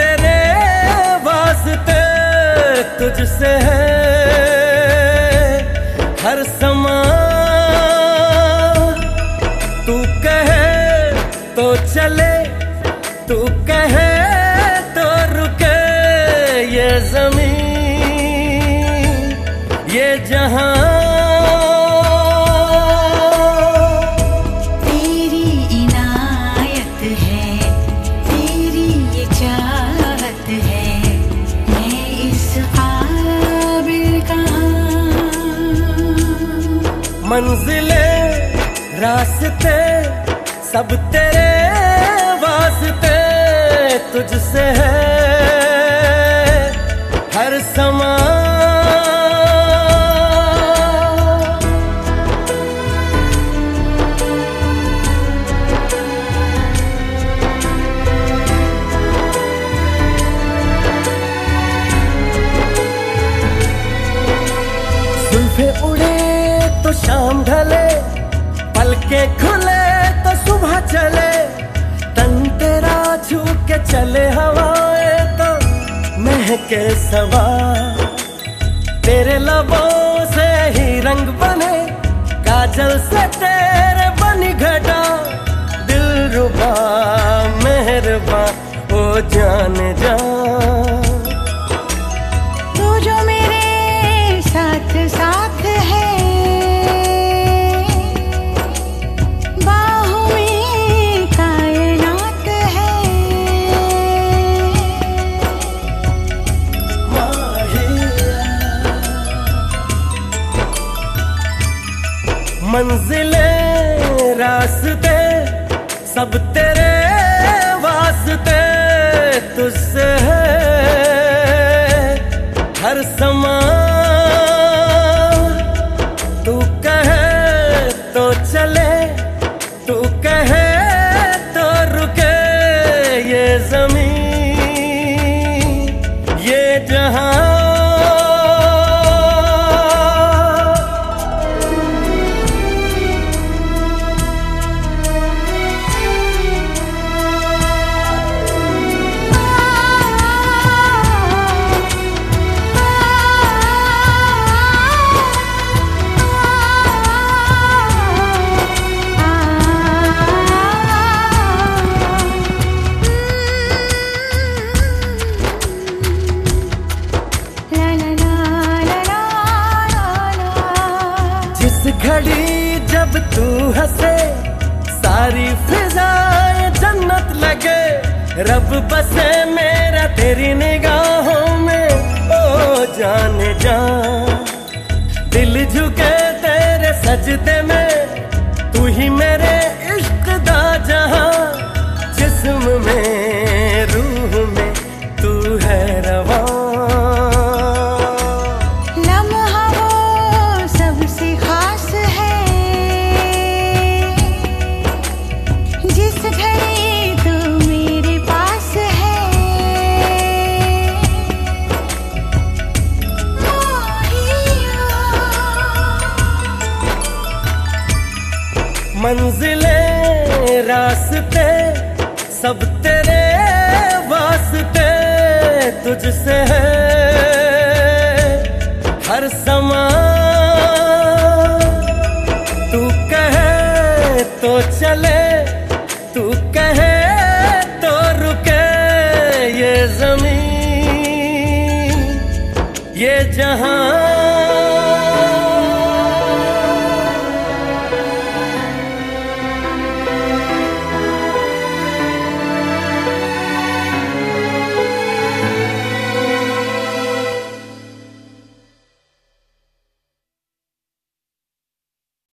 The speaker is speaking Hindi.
तेरे वास्ते तुझसे है हर समा। तू कहे तो चले, तू कहे तो रुके, ये ज़मीन ये जहां तेरी इनायत है, तेरी ये चाहत है, मैं इस काबिल कहाँ। मंजिले रास्ते सब तेरे वास्ते तुझसे है हर समा। जुल्फे उड़े तो शाम ढले, पलके खुले तो सुबह चले, तन तेरा छू के चले हवाएं तो महके सवा। तेरे लबों से ही रंग बने, काजल से तेरे बनी घटा, दिलरुबा मेहरबा ओ जान जा। तू जो मेरे साथ साथ है, बाहों में कायनात है। मंजिले रास्ते सब तेरे वास्ते तुझसे है हर समा। तू कहे तो चले, तू कहे तो रुके, ये ज़मीन ये जहां घड़ी जब तू हंसे, सारी फिजाएं जन्नत लगे, रब बसे मेरा तेरी निगाहों में ओ जाने जा। दिल झुके तेरे सजदे में, तू ही मेरे इश्क दा जहां, जिस्म में रूह में तू है रवां। मंजिले रास्ते सब तेरे वास्ते तुझसे है हर समा। तू कहे तो चले, तू कहे तो रुके, ये ज़मीन ये जहां